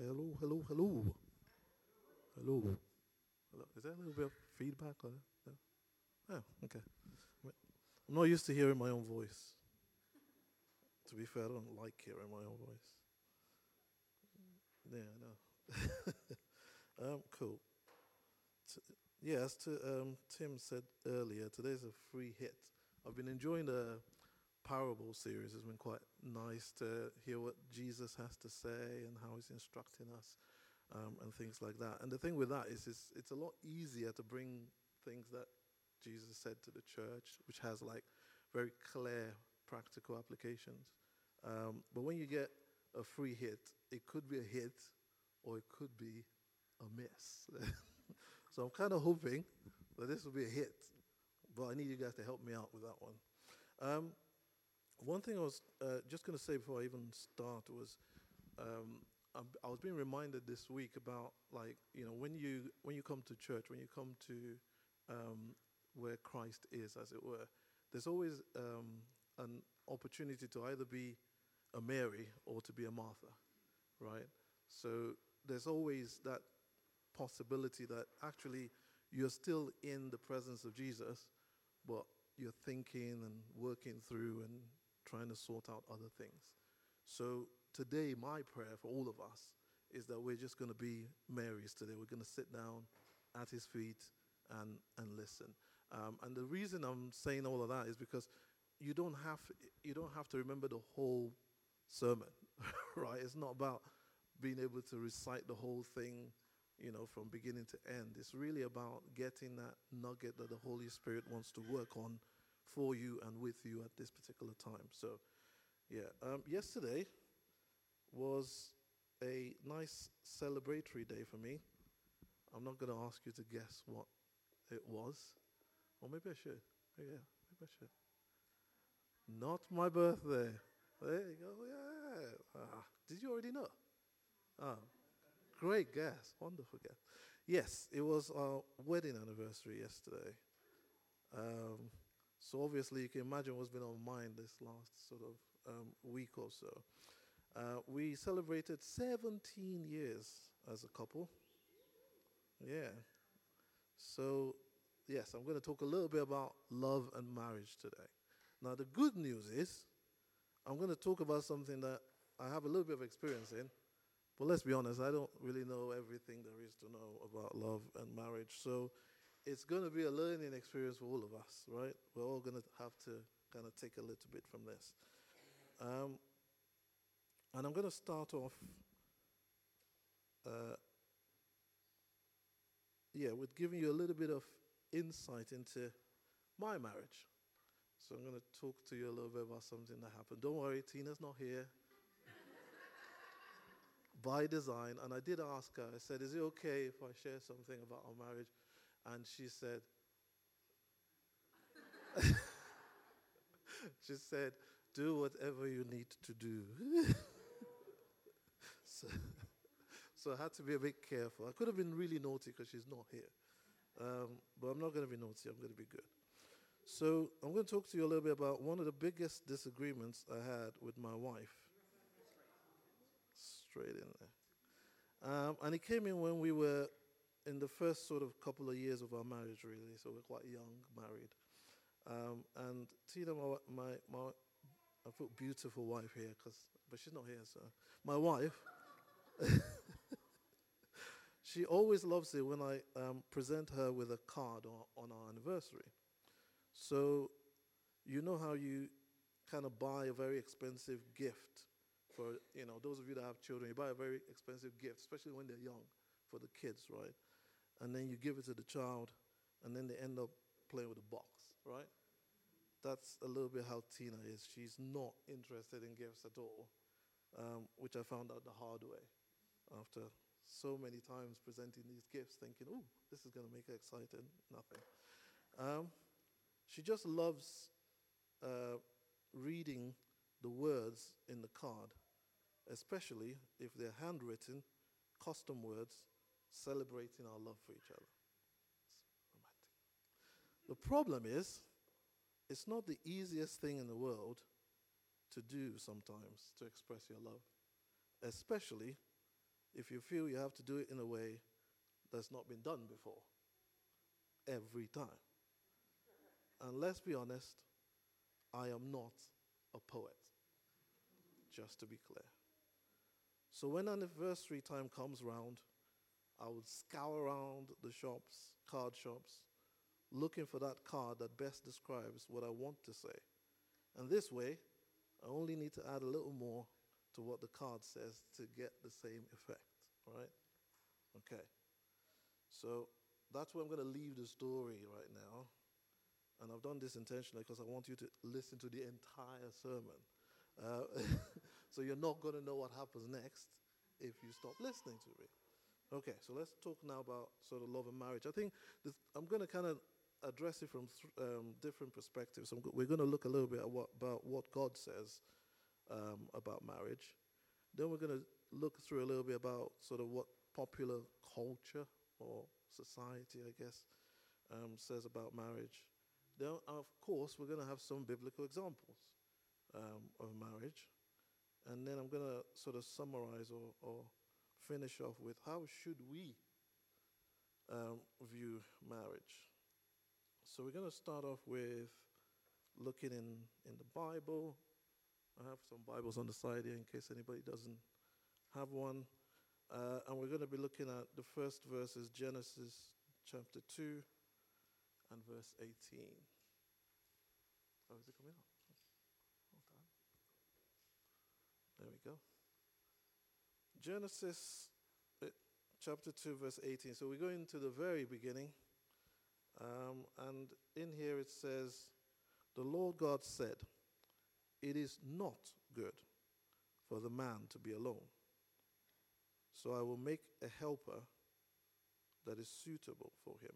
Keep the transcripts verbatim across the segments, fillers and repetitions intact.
Hello, hello, hello, hello, hello. Is there a little bit of feedback? Or, no? Oh, okay. I'm not used to hearing my own voice. To be fair, I don't like hearing my own voice. Yeah, I know. um, cool. T- yeah, as to, um, Tim said earlier, today's a free hit. I've been enjoying the parable series. It's been quite nice to hear what Jesus has to say and how he's instructing us, um, and things like that. And the thing with that is, it's, it's a lot easier to bring things that Jesus said to the church, which has like very clear practical applications. Um, but when you get a free hit, it could be a hit or it could be a miss. So I'm kind of hoping that this will be a hit, but I need you guys to help me out with that one. Um, one thing I was uh, just going to say before I even start was, um, I'm, I was being reminded this week about, like, you know, when you when you come to church, when you come to um, where Christ is, as it were, there's always um, an opportunity to either be a Mary or to be a Martha, right? So there's always that possibility that actually you're still in the presence of Jesus, but you're thinking and working through and trying to sort out other things. So today, my prayer for all of us is that we're just going to be Marys today. We're going to sit down at his feet and, and listen. Um, and the reason I'm saying all of that is because you don't have you don't have to remember the whole sermon, right? It's not about being able to recite the whole thing, you know, from beginning to end. It's really about getting that nugget that the Holy Spirit wants to work on for you and with you at this particular time. So, yeah. Um, yesterday was a nice celebratory day for me. I'm not going to ask you to guess what it was. Or maybe I should. Oh, yeah, maybe I should. Not my birthday. There you go. Yeah. Ah, did you already know? Ah, great guess. Wonderful guess. Yes, it was our wedding anniversary yesterday. Um, so obviously you can imagine what's been on mind this last sort of um, week or so. Uh, we celebrated seventeen years as a couple. Yeah. So, yes, I'm going to talk a little bit about love and marriage today. Now, the good news is I'm going to talk about something that I have a little bit of experience in. But let's be honest, I don't really know everything there is to know about love and marriage. So it's going to be a learning experience for all of us, right? We're all going to have to kind of take a little bit from this. Um, and I'm going to start off, uh, yeah, with giving you a little bit of insight into my marriage. So I'm going to talk to you a little bit about something that happened. Don't worry, Tina's not here by design. And I did ask her, I said, is it okay if I share something about our marriage? And she said, she said, do whatever you need to do. so, so I had to be a bit careful. I could have been really naughty because she's not here. Um, but I'm not going to be naughty. I'm going to be good. So I'm going to talk to you a little bit about one of the biggest disagreements I had with my wife. Straight in there. Um, and it came in when we were in the first sort of couple of years of our marriage, really. So we're quite young, married. Um, and Tina, my, my, my, I put beautiful wife here, cause, but she's not here, so. My wife, she always loves it when I um, present her with a card on, on our anniversary. So you know how you kind of buy a very expensive gift for, you know, those of you that have children, you buy a very expensive gift, especially when they're young, for the kids, right? And then you give it to the child, and then they end up playing with the box, right? That's a little bit how Tina is. She's not interested in gifts at all, um, which I found out the hard way after so many times presenting these gifts, thinking, "Oh, this is going to make her excited." Nothing. Um, she just loves uh, reading the words in the card, especially if they're handwritten, custom words, celebrating our love for each other. It's romantic. The problem is, it's not the easiest thing in the world to do sometimes to express your love, especially if you feel you have to do it in a way that's not been done before, every time. And let's be honest, I am not a poet, just to be clear. So when anniversary time comes round, I would scour around the shops, card shops, looking for that card that best describes what I want to say. And this way, I only need to add a little more to what the card says to get the same effect, right? Okay. So that's where I'm going to leave the story right now. And I've done this intentionally because I want you to listen to the entire sermon. Uh, so you're not going to know what happens next if you stop listening to me. Okay, so let's talk now about sort of love and marriage. I think this, I'm going to kind of address it from th- um, different perspectives. I'm go- we're going to look a little bit at what, about what God says um, about marriage. Then we're going to look through a little bit about sort of what popular culture or society, I guess, um, says about marriage. Then, of course, we're going to have some biblical examples um, of marriage. And then I'm going to sort of summarize or, or finish off with how should we um, view marriage. So we're going to start off with looking in, in the Bible. I have some Bibles on the side here in case anybody doesn't have one. Uh, and we're going to be looking at the first verses, Genesis chapter two and verse eighteen. Oh, is it coming up? Hold on. There we go. Genesis uh, chapter two, verse eighteen. So we're going to the very beginning. Um, and in here it says, the Lord God said, it is not good for the man to be alone. So I will make a helper that is suitable for him.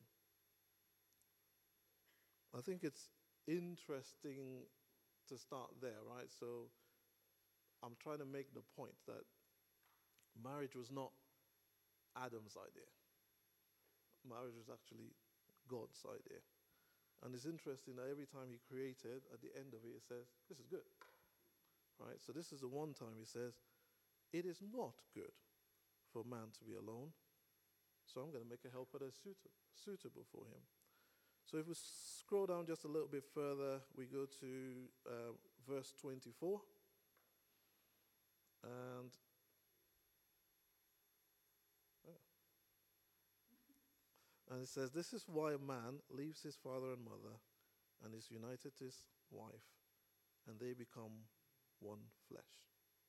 I think it's interesting to start there, right? So I'm trying to make the point that marriage was not Adam's idea. Marriage was actually God's idea. And it's interesting that every time he created, at the end of it, it says, this is good. Right? So this is the one time he says, it is not good for man to be alone. So I'm going to make a helper that's suitable, suitable for him. So if we scroll down just a little bit further, we go to uh, verse twenty-four. And oh. And it says, this is why a man leaves his father and mother and is united to his wife, and they become one flesh.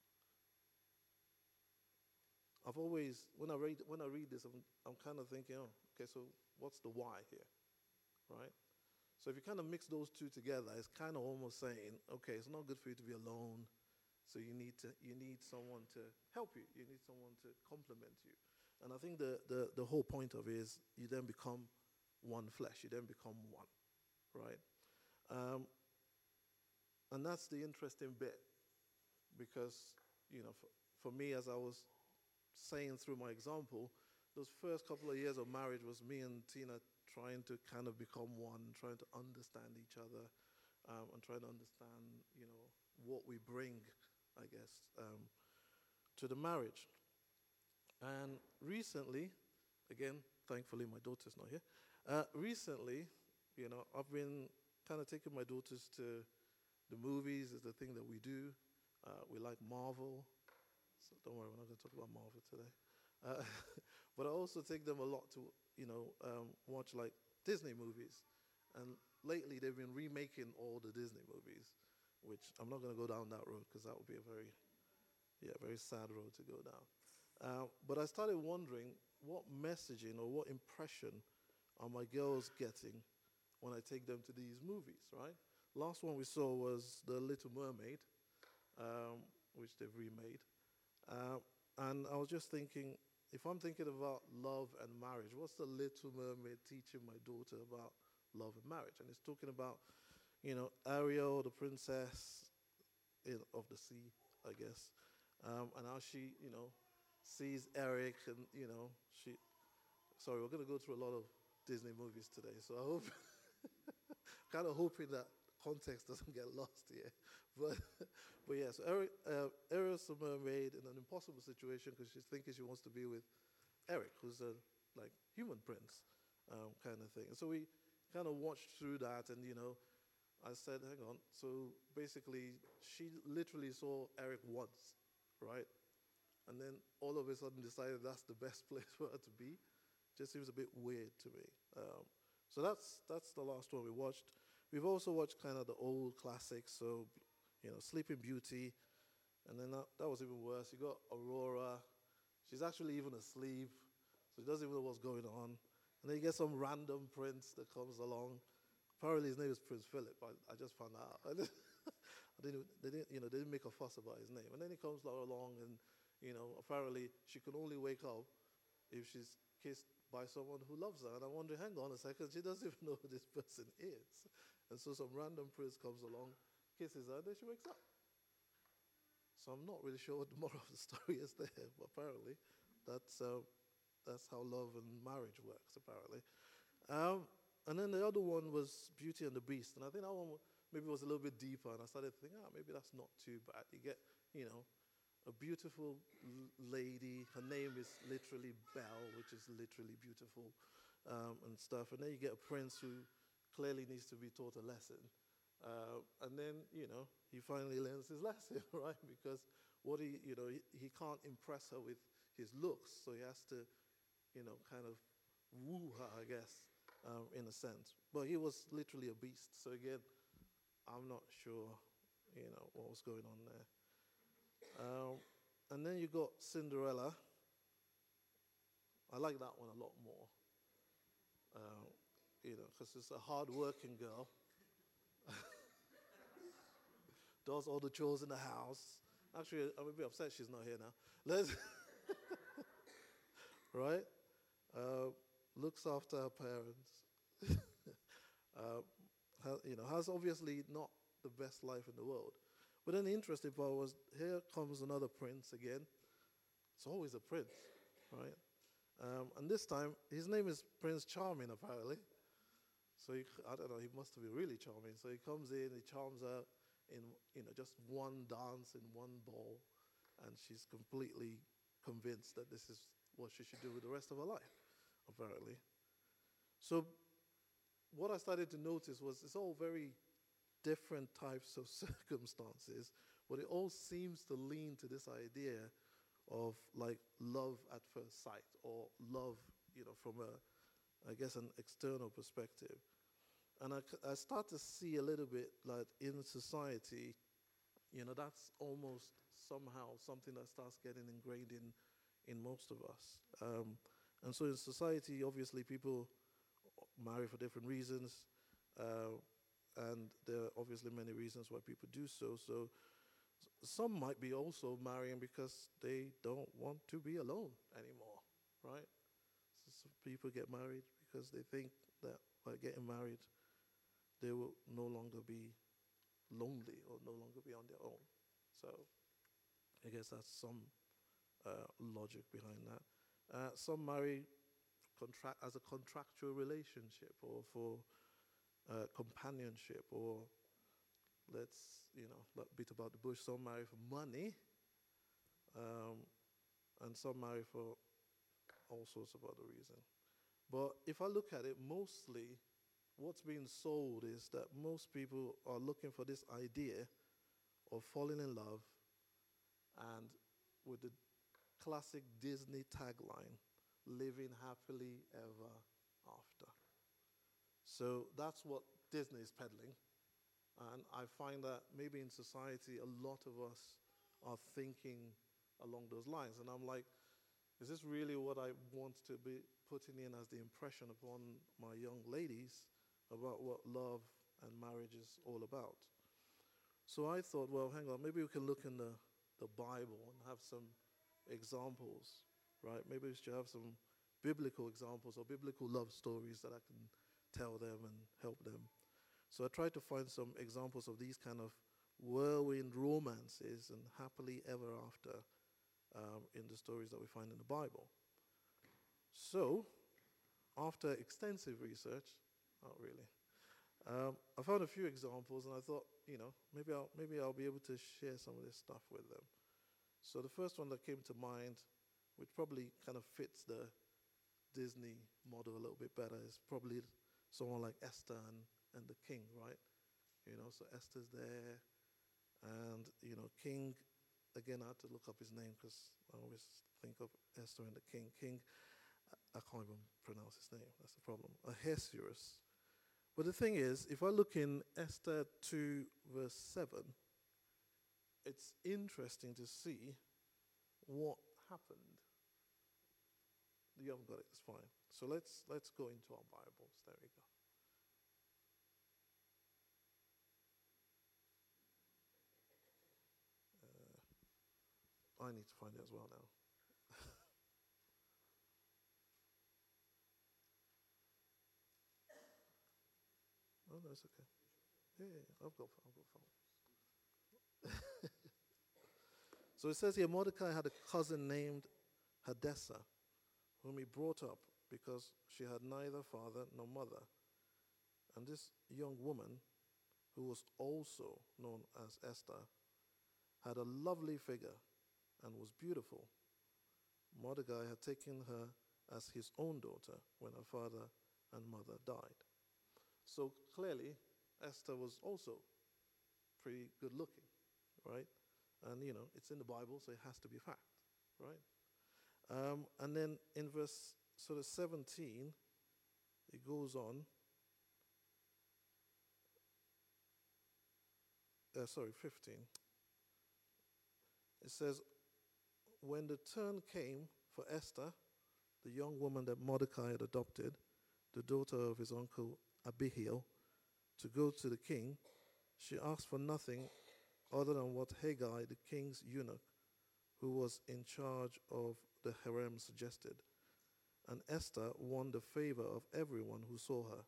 I've always, when I read when I read this, I'm, I'm kind of thinking, oh, okay, so what's the why here, right? So if you kind of mix those two together, it's kind of almost saying, okay, it's not good for you to be alone, so you need to you need someone to help you. You need someone to complement you. And I think the, the, the whole point of it is you then become one flesh. You then become one, right? Um, and that's the interesting bit because, you know, for, for me, as I was saying through my example, those first couple of years of marriage was me and Tina trying to kind of become one, trying to understand each other, um, and trying to understand, you know, what we bring, I guess, um, to the marriage. And recently, again, thankfully my daughter's not here. Uh, recently, you know, I've been kind of taking my daughters to the movies. Is the thing that we do. Uh, we like Marvel. So don't worry, we're not going to talk about Marvel today. Uh, but I also take them a lot to, you know, um, watch like Disney movies. And lately they've been remaking all the Disney movies, which I'm not going to go down that road because that would be a very, yeah, very sad road to go down. Uh, but I started wondering what messaging or what impression are my girls getting when I take them to these movies, right? Last one we saw was The Little Mermaid, um, which they've remade. Uh, and I was just thinking, if I'm thinking about love and marriage, what's The Little Mermaid teaching my daughter about love and marriage? And it's talking about, you know, Ariel, the princess in, of the sea, I guess, um, and how she, you know, sees Eric, and you know, she. Sorry, we're going to go through a lot of Disney movies today, so I hope, kind of hoping that context doesn't get lost here. But, but yeah, so Eric, uh, Ariel first a mermaid in an impossible situation because she's thinking she wants to be with Eric, who's a like human prince um, kind of thing. And so we kind of watched through that, and you know, I said, hang on. So basically, she literally saw Eric once, right? And then all of a sudden decided that's the best place for her to be. Just seems a bit weird to me. Um, so that's that's the last one we watched. We've also watched kind of the old classics, so you know, Sleeping Beauty, and then that, that was even worse. You got Aurora. She's actually even asleep, so she doesn't even know what's going on. And then you get some random prince that comes along. Apparently his name is Prince Philip. I, I just found out. I didn't, they didn't, you know, they didn't make a fuss about his name. And then he comes along, and you know, apparently she can only wake up if she's kissed by someone who loves her. And I'm wondering, hang on a second, she doesn't even know who this person is. And so some random prince comes along, kisses her, and then she wakes up. So I'm not really sure what the moral of the story is there, but apparently that's uh, that's how love and marriage works, apparently. Um, and then the other one was Beauty and the Beast, and I think that one maybe was a little bit deeper, and I started to think, ah, maybe that's not too bad. You get, you know, a beautiful l- lady, her name is literally Belle, which is literally beautiful, um, and stuff, and then you get a prince who clearly needs to be taught a lesson. Uh, and then, you know, he finally learns his lesson, right? Because what he, you know, he, he can't impress her with his looks, so he has to, you know, kind of woo her, I guess, um, in a sense. But he was literally a beast. So again, I'm not sure, you know, what was going on there. Um, and then you got Cinderella. I like that one a lot more, uh, you know, because it's a hard-working girl. Does all the chores in the house. Actually, I'm a bit upset she's not here now. Let's right? Uh, looks after her parents. uh, ha- you know, has obviously not the best life in the world. But then the interesting part was here comes another prince again. It's always a prince, right? Um, and this time, his name is Prince Charming, apparently. So he, I don't know, he must have been really charming. So he comes in, he charms her in, you know, just one dance in one ball, and she's completely convinced that this is what she should do with the rest of her life, apparently. So what I started to notice was it's all very different types of circumstances, but it all seems to lean to this idea of like love at first sight, or love, you know, from a, I guess, an external perspective. And I, c- I start to see a little bit like in society, you know, that's almost somehow something that starts getting ingrained in, in most of us. Um, and so in society, obviously, people marry for different reasons, uh, and there are obviously many reasons why people do so. So s- some might be also marrying because they don't want to be alone anymore, right? So some people get married because they think that by getting married, they will no longer be lonely or no longer be on their own. So I guess that's some uh, logic behind that. Uh, some marry contract as a contractual relationship, or for uh, companionship, or let's, you know, a bit about the bush. Some marry for money, um, and some marry for all sorts of other reasons. But if I look at it, mostly what's being sold is that most people are looking for this idea of falling in love, and with the classic Disney tagline, living happily ever after. So that's what Disney is peddling. And I find that maybe in society, a lot of us are thinking along those lines. And I'm like, is this really what I want to be putting in as the impression upon my young ladies about what love and marriage is all about? So I thought, well, hang on, maybe we can look in the, the Bible and have some examples, right? Maybe we should have some biblical examples or biblical love stories that I can tell them and help them. So I tried to find some examples of these kind of whirlwind romances and happily ever after um, in the stories that we find in the Bible. So, after extensive research, not really, um, I found a few examples, and I thought, you know, maybe I'll maybe I'll be able to share some of this stuff with them. So the first one that came to mind, which probably kind of fits the Disney model a little bit better, is probably someone like Esther and, and the king, right? You know, so Esther's there, and you know, King. Again, I had to look up his name because I always think of Esther and the king. King, I can't even pronounce his name. That's the problem. Ahasuerus. But the thing is, if I look in Esther two, verse seven, it's interesting to see what happened. You haven't got it, it's fine. So let's let's go into our Bibles. There we go. Uh, I need to find it as well now. Oh no, it's okay. Yeah, yeah, yeah. I've got I've got phone. So it says here Mordecai had a cousin named Hadassah, whom he brought up because she had neither father nor mother. And this young woman, who was also known as Esther, had a lovely figure and was beautiful. Mordecai had taken her as his own daughter when her father and mother died. So clearly, Esther was also pretty good looking, right? And you know, it's in the Bible, so it has to be fact, right? Um, and then in verse sort of seventeen, it goes on. Uh, sorry, fifteen. It says, when the turn came for Esther, the young woman that Mordecai had adopted, the daughter of his uncle Abihail, to go to the king, she asked for nothing other than what Haggai, the king's eunuch, who was in charge of the harem, suggested. And Esther won the favor of everyone who saw her.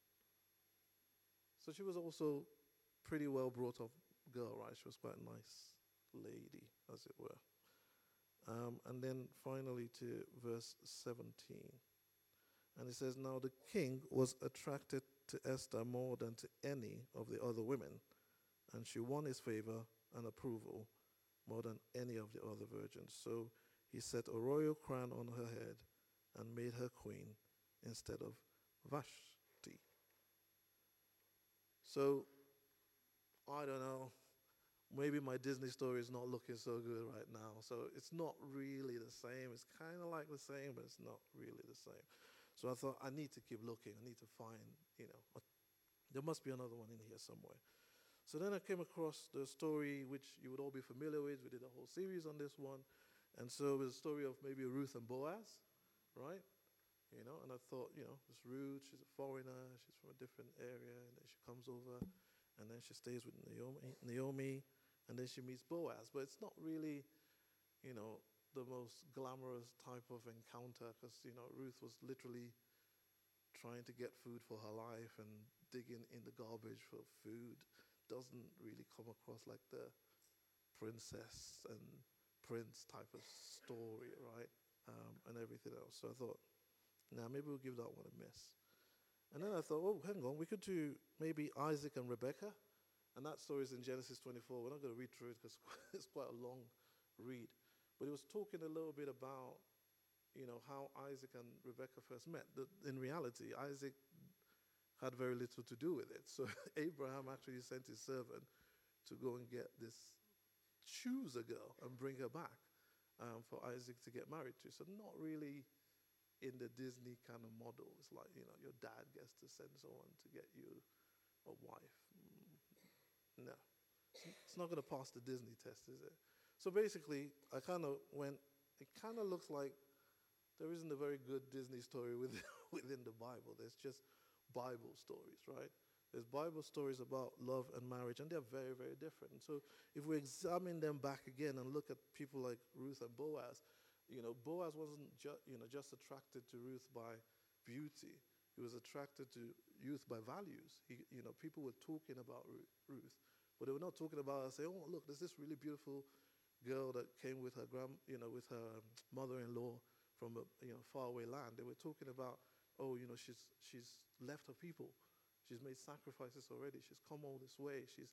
So she was also pretty well brought up girl, right? She was quite a nice lady, as it were. Um, and then finally to verse seventeen. And it says, now the king was attracted to Esther more than to any of the other women, and she won his favor and approval more than any of the other virgins. So he set a royal crown on her head and made her queen instead of Vashti. So, I don't know, maybe my Disney story is not looking so good right now. So it's not really the same. It's kind of like the same, but it's not really the same. So I thought I need to keep looking. I need to find, you know, a, there must be another one in here somewhere. So then I came across the story which you would all be familiar with. We did a whole series on this one. And so it was a story of maybe Ruth and Boaz, right? You know, and I thought, you know, this Ruth, she's a foreigner, she's from a different area, and then she comes over, and then she stays with Naomi, Naomi, and then she meets Boaz. But it's not really, you know, the most glamorous type of encounter, because, you know, Ruth was literally trying to get food for her life and digging in the garbage for food. Doesn't really come across like the princess and prince type of story, right? Um, and everything else. So I thought, now maybe we'll give that one a miss. And then I thought, oh, hang on, we could do maybe Isaac and Rebecca. And that story is in Genesis twenty-four. We're not going to read through it because it's quite a long read. But it was talking a little bit about, you know, how Isaac and Rebecca first met. That in reality, Isaac had very little to do with it. So Abraham actually sent his servant to go and get this, choose a girl and bring her back um, for Isaac to get married to. So not really in the Disney kind of model. It's like, you know, your dad gets to send someone to get you a wife. Mm, no. It's not going to pass the Disney test, is it? So basically, I kind of went, it kind of looks like there isn't a very good Disney story within, within the Bible. There's just Bible stories, right? There's Bible stories about love and marriage, and they're very, very different. So if we examine them back again and look at people like Ruth and Boaz, you know, Boaz wasn't ju- you know, just attracted to Ruth by beauty. He was attracted to Ruth by values. He, you know, people were talking about Ruth, but they were not talking about her saying, oh, look, there's this really beautiful girl that came with her grand, you know, with her mother-in-law from a you know faraway land. They were talking about, oh, you know, she's she's left her people, she's made sacrifices already, she's come all this way, she's,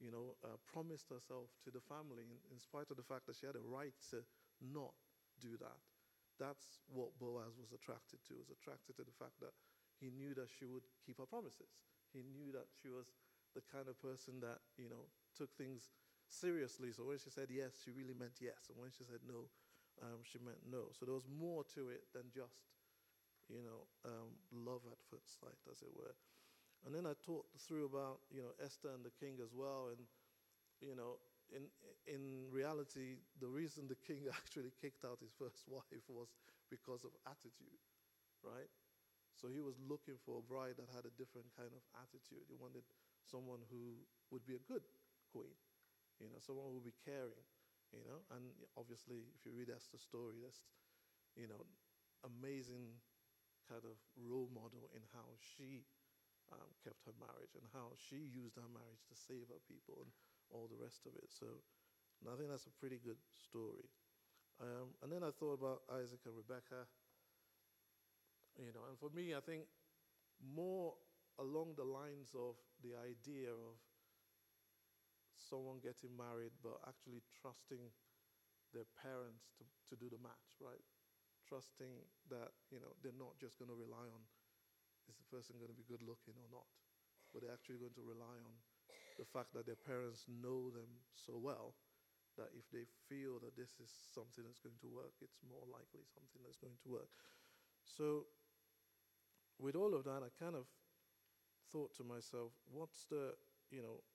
you know, uh, promised herself to the family in, in spite of the fact that she had a right to not do that. That's what Boaz was attracted to. He was attracted to the fact that he knew that she would keep her promises. He knew that she was the kind of person that, you know, took things seriously. So when she said yes, she really meant yes. And when she said no, um, she meant no. So there was more to it than just, you know, um, love at first sight, as it were. And then I talked through about, you know, Esther and the king as well. And, you know, in in reality, the reason the king actually kicked out his first wife was because of attitude, right? So he was looking for a bride that had a different kind of attitude. He wanted someone who would be a good queen, you know, someone who would be caring, you know. And obviously, if you read Esther's story, that's, you know, amazing kind of role model in how she um, kept her marriage and how she used her marriage to save her people and all the rest of it. So I think that's a pretty good story. Um, and then I thought about Isaac and Rebecca, you know, and for me, I think more along the lines of the idea of someone getting married but actually trusting their parents to, to do the match, right? Trusting that, you know, they're not just going to rely on, is the person going to be good looking or not? But they're actually going to rely on the fact that their parents know them so well that if they feel that this is something that's going to work, it's more likely something that's going to work. So with all of that, I kind of thought to myself, what's the, you know,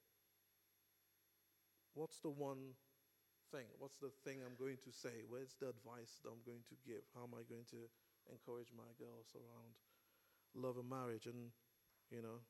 what's the one thing? What's the thing I'm going to say? Where's the advice that I'm going to give? How am I going to encourage my girls around love and marriage? And, you know,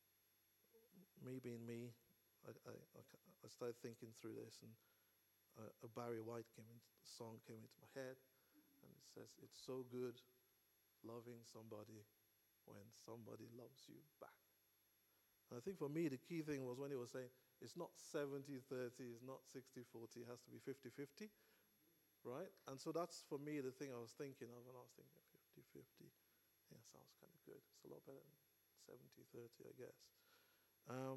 me being me, I, I, I started thinking through this, and uh, a Barry White came in, song came into my head, and it says, "It's so good loving somebody when somebody loves you back." And I think for me, the key thing was when he was saying, it's not seventy thirty, it's not sixty forty, it has to be fifty fifty, right? And so that's, for me, the thing I was thinking of, and I was thinking fifty fifty. Yeah, sounds kind of good. It's a lot better than seventy thirty, I guess. Um,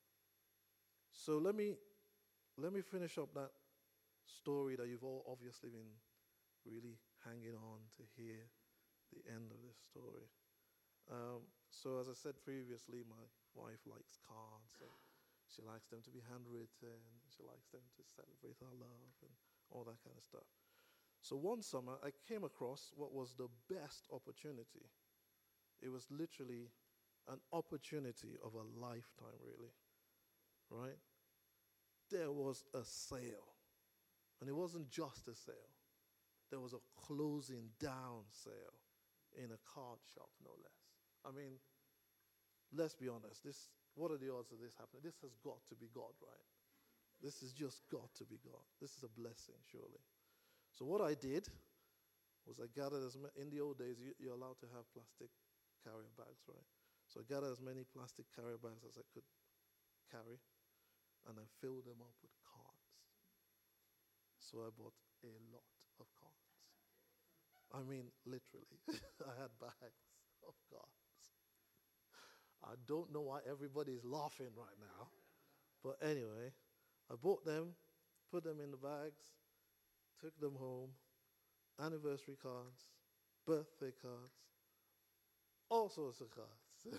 so let me let me finish up that story that you've all obviously been really hanging on to hear the end of this story. Um, so as I said previously, my wife likes cards. So she likes them to be handwritten. She likes them to celebrate our love and all that kind of stuff. So one summer, I came across what was the best opportunity. It was literally an opportunity of a lifetime, really, right? There was a sale. And it wasn't just a sale. There was a closing down sale in a card shop, no less. I mean, let's be honest. This, what are the odds of this happening? This has got to be God, right? This has just got to be God. This is a blessing, surely. So what I did was I gathered as many, in the old days, you, you're allowed to have plastic carrier bags, right? So I gathered as many plastic carrier bags as I could carry, and I filled them up with cards. So I bought a lot of cards. I mean, literally. I had bags of cards. I don't know why everybody is laughing right now. But anyway, I bought them, put them in the bags, took them home, anniversary cards, birthday cards, all sorts of cards.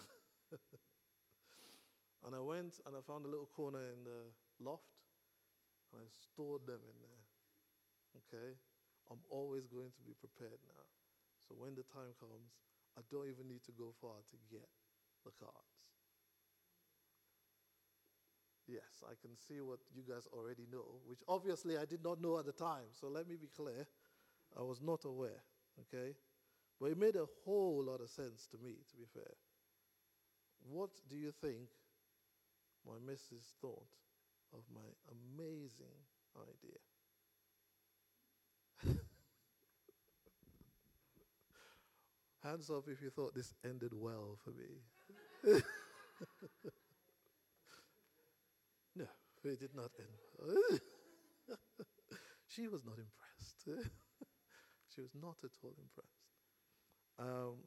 And I went and I found a little corner in the loft, and I stored them in there. Okay? I'm always going to be prepared now. So when the time comes, I don't even need to go far to get the cards. Yes, I can see what you guys already know, which obviously I did not know at the time. So let me be clear. I was not aware, okay? But it made a whole lot of sense to me, to be fair. What do you think my missus thought of my amazing idea? Hands up if you thought this ended well for me. No, it did not end. She was not impressed. She was not at all impressed. Um,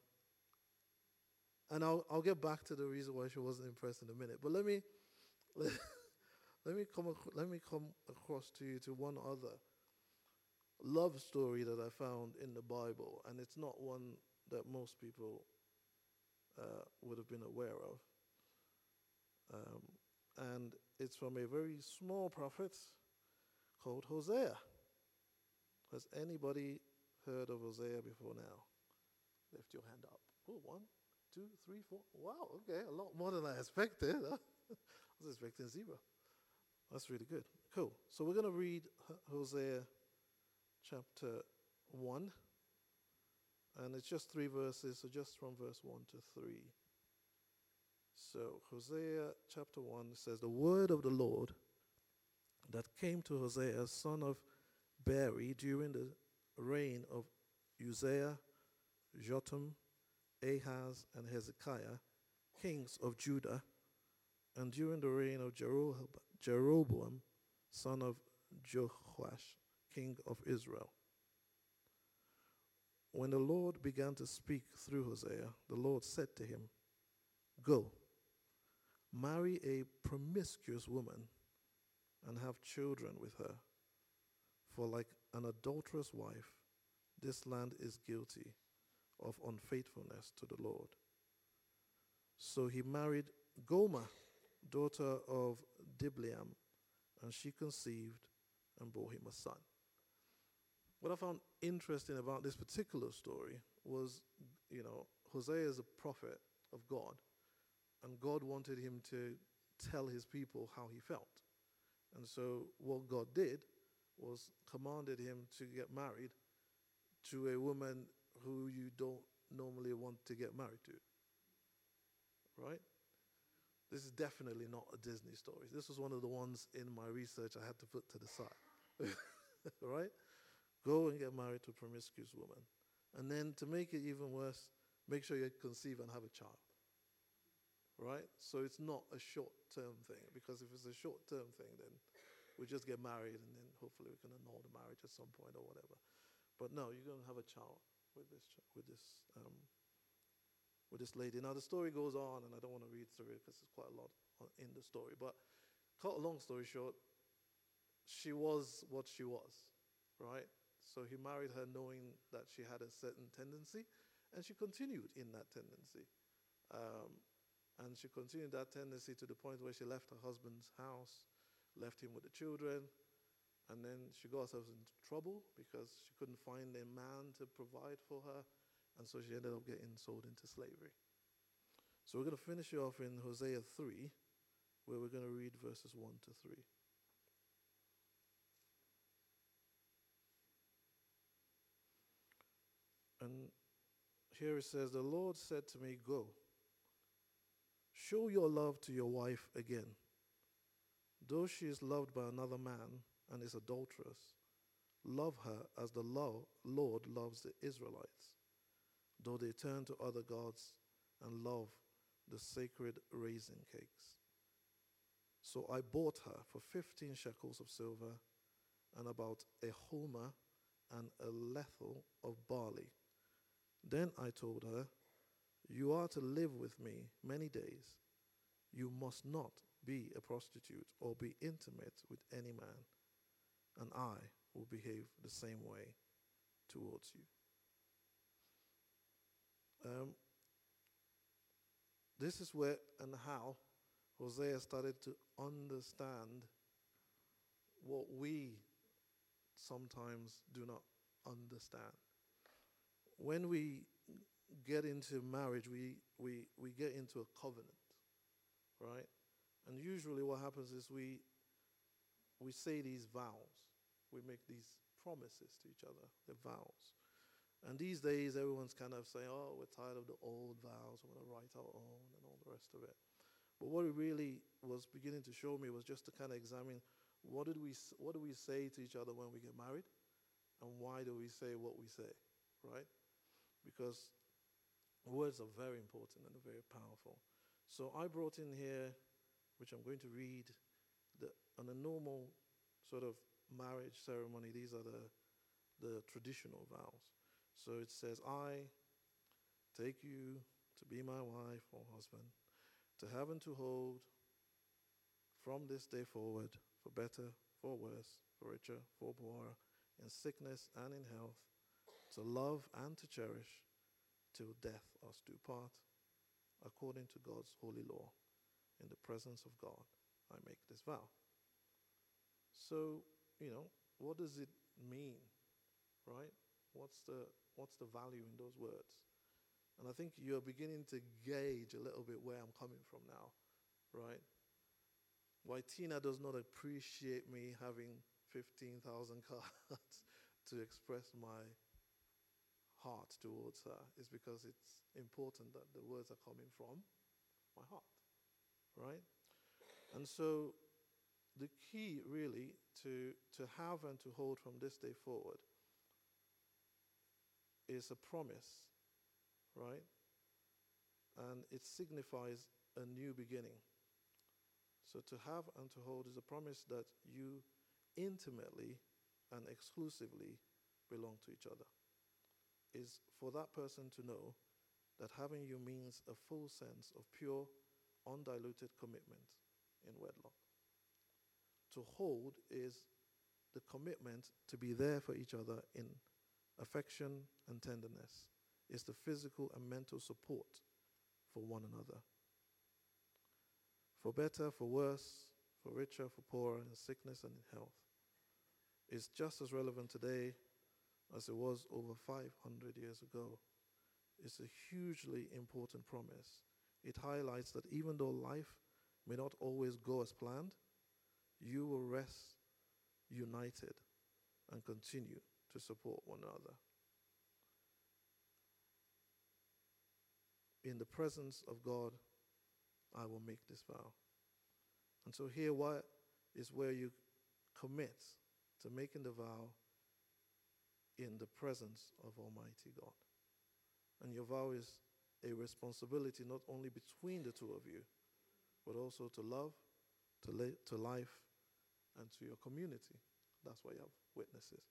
and I'll, I'll get back to the reason why she wasn't impressed in a minute. But let me let, let me come. Ac- let me come across to you to one other love story that I found in the Bible, and it's not one that most people uh, would have been aware of. Um, and it's from a very small prophet called Hosea. Has anybody heard of Hosea before now? Lift your hand up. Oh, one, two, three, four. Wow, okay, a lot more than I expected. I was expecting zero. That's really good. Cool. So we're going to read Hosea chapter one, and it's just three verses, so just from verse one to three. So Hosea chapter one says, the word of the Lord that came to Hosea, son of Beri, during the reign of Uzziah, Jotham, Ahaz, and Hezekiah, kings of Judah, and during the reign of Jeroboam, son of Jehoash, king of Israel. When the Lord began to speak through Hosea, the Lord said to him, go, marry a promiscuous woman and have children with her. For like an adulterous wife, this land is guilty of unfaithfulness to the Lord. So he married Gomer, daughter of Diblaim, and she conceived and bore him a son. What I found interesting about this particular story was, you know, Hosea is a prophet of God, and God wanted him to tell his people how he felt. And so what God did was commanded him to get married to a woman who you don't normally want to get married to. Right? This is definitely not a Disney story. This was one of the ones in my research I had to put to the side. Right? Go and get married to a promiscuous woman. And then to make it even worse, make sure you conceive and have a child. Right? So it's not a short-term thing, because if it's a short-term thing, then we just get married and then hopefully we can annul the marriage at some point or whatever. But no, you're going to have a child with this with this um, with this lady. Now the story goes on, and I don't want to read through it because there's quite a lot in the story. But cut a long story short, she was what she was, right? So he married her knowing that she had a certain tendency, and she continued in that tendency. Um, and she continued that tendency to the point where she left her husband's house, left him with the children, and then she got herself into trouble because she couldn't find a man to provide for her, and so she ended up getting sold into slavery. So we're going to finish it off in Hosea three, where we're going to read verses one to three. And here it says, the Lord said to me, go, show your love to your wife again. Though she is loved by another man and is adulterous, love her as the lo- Lord loves the Israelites, though they turn to other gods and love the sacred raisin cakes. So I bought her for fifteen shekels of silver and about a homer and a lethal of barley. Then I told her, you are to live with me many days. You must not be a prostitute or be intimate with any man, and I will behave the same way towards you. Um, this is where and how Hosea started to understand what we sometimes do not understand. When we get into marriage, we, we, we get into a covenant, right? And usually what happens is we, we say these vows. We make these promises to each other, the vows. And these days, everyone's kind of saying, oh, we're tired of the old vows. We're going to write our own and all the rest of it. But what it really was beginning to show me was just to kind of examine what did we what do we say to each other when we get married, and why do we say what we say, right? Because words are very important and very powerful. So I brought in here, which I'm going to read, the, on a normal sort of marriage ceremony, these are the, the traditional vows. So it says, I take you to be my wife or husband, to have and to hold from this day forward, for better, for worse, for richer, for poorer, in sickness and in health, to love and to cherish, till death us do part, according to God's holy law. In the presence of God, I make this vow. So, you know, what does it mean, right? What's the what's the value in those words? And I think you're beginning to gauge a little bit where I'm coming from now, right? Why Tina does not appreciate me having fifteen thousand cards to express my heart towards her is because it's important that the words are coming from my heart, right? And so the key really to, to have and to hold from this day forward is a promise, right? And it signifies a new beginning. So to have and to hold is a promise that you intimately and exclusively belong to each other. Is for that person to know that having you means a full sense of pure, undiluted commitment in wedlock. To hold is the commitment to be there for each other in affection and tenderness. It's the physical and mental support for one another. For better, for worse, for richer, for poorer, in sickness and in health. It's just as relevant today as it was over five hundred years ago. It's a hugely important promise. It highlights that even though life may not always go as planned, you will rest united and continue to support one another. In the presence of God, I will make this vow. And so here what is where you commit to making the vow in the presence of Almighty God. And your vow is a responsibility not only between the two of you, but also to love, to, li- to life, and to your community. That's why you have witnesses.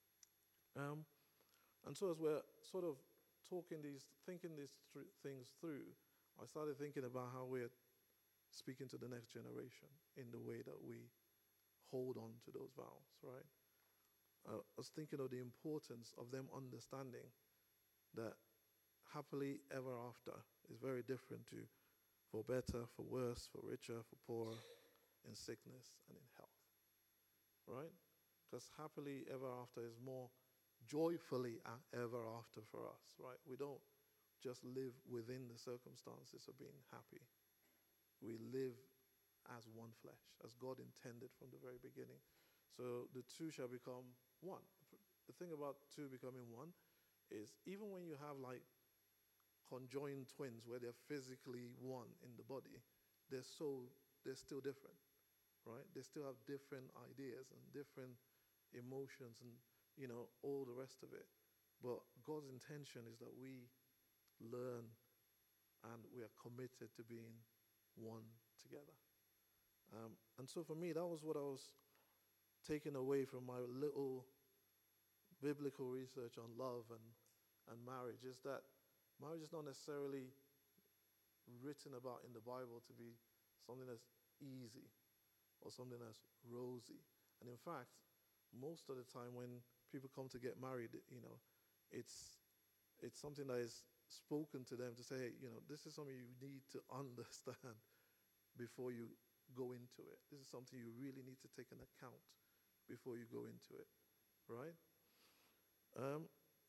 Um, and so as we're sort of talking these, thinking these th- things through, I started thinking about how we're speaking to the next generation in the way that we hold on to those vows, right? Uh, I was thinking of the importance of them understanding that happily ever after is very different to for better, for worse, for richer, for poorer, in sickness and in health, right? Because happily ever after is more joyfully ever after for us, right? We don't just live within the circumstances of being happy. We live as one flesh, as God intended from the very beginning. So the two shall become one. The thing about two becoming one is even when you have like conjoined twins where they're physically one in the body, they're so they're still different, right? They still have different ideas and different emotions and, you know, all the rest of it. But God's intention is that we learn and we are committed to being one together. Um, and so for me, that was what I was taking away from my little biblical research on love and, and marriage, is that marriage is not necessarily written about in the Bible to be something that's easy or something that's rosy. And in fact, most of the time when people come to get married, you know, it's it's something that is spoken to them to say, hey, you know, this is something you need to understand before you go into it. This is something you really need to take an account before you go into it, right? Um,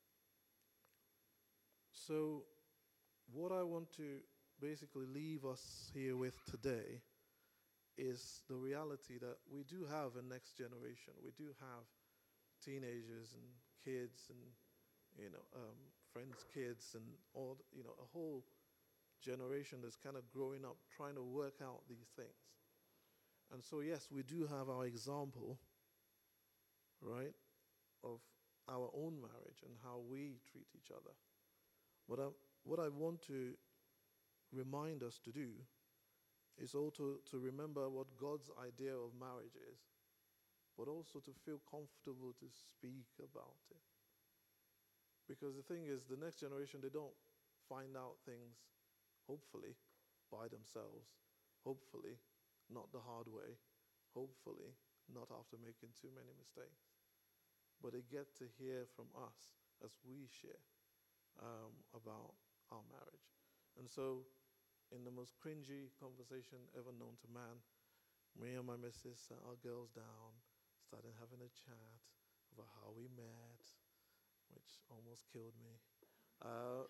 so what I want to basically leave us here with today is the reality that we do have a next generation. We do have teenagers and kids and, you know, um, friends' kids and all, you know, a whole generation that's kind of growing up trying to work out these things. And so, yes, we do have our example, right, of our own marriage and how we treat each other. But I, what I want to remind us to do is also to remember what God's idea of marriage is, but also to feel comfortable to speak about it. Because the thing is, the next generation, they don't find out things, hopefully, by themselves, hopefully, not the hard way, hopefully, not after making too many mistakes. But they get to hear from us as we share um, about our marriage. And so, in the most cringy conversation ever known to man, me and my missus sat our girls down, started having a chat about how we met, which almost killed me. Uh,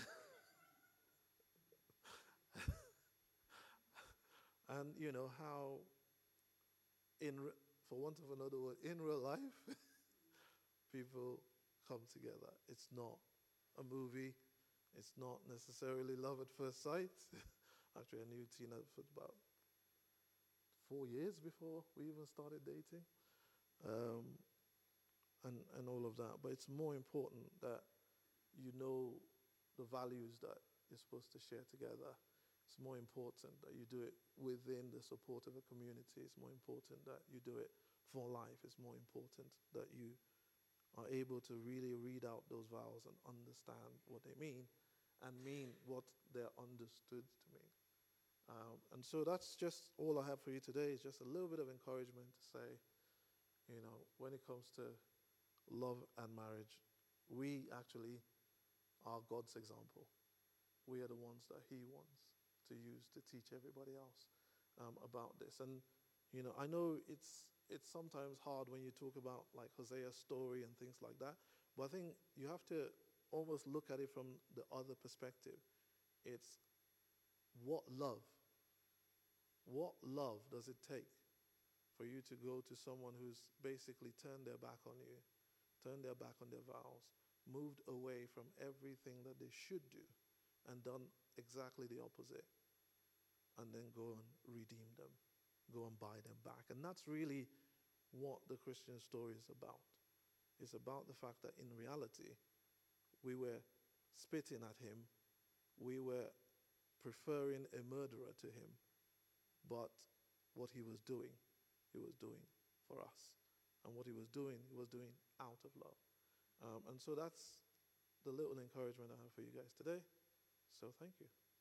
and, you know, how, in, re- for want of another word, in real life, people come together. It's not a movie. It's not necessarily love at first sight. Actually, I knew Tina for about four years before we even started dating, um, and, and all of that. But it's more important that you know the values that you're supposed to share together. It's more important that you do it within the support of a community. It's more important that you do it for life. It's more important that you are able to really read out those vows and understand what they mean and mean what they're understood to mean. Um, and so that's just all I have for you today. Is just a little bit of encouragement to say, you know, when it comes to love and marriage, we actually are God's example. We are the ones that He wants to use to teach everybody else um, about this. And you know, I know it's it's sometimes hard when you talk about like Hosea's story and things like that, but I think you have to almost look at it from the other perspective. It's what love What love does it take for you to go to someone who's basically turned their back on you, turned their back on their vows, moved away from everything that they should do, and done exactly the opposite, and then go and redeem them, go and buy them back? And that's really what the Christian story is about. It's about the fact that in reality, we were spitting at him, we were preferring a murderer to him, but what he was doing, he was doing for us. And what he was doing, he was doing out of love. Um, and so that's the little encouragement I have for you guys today. So thank you.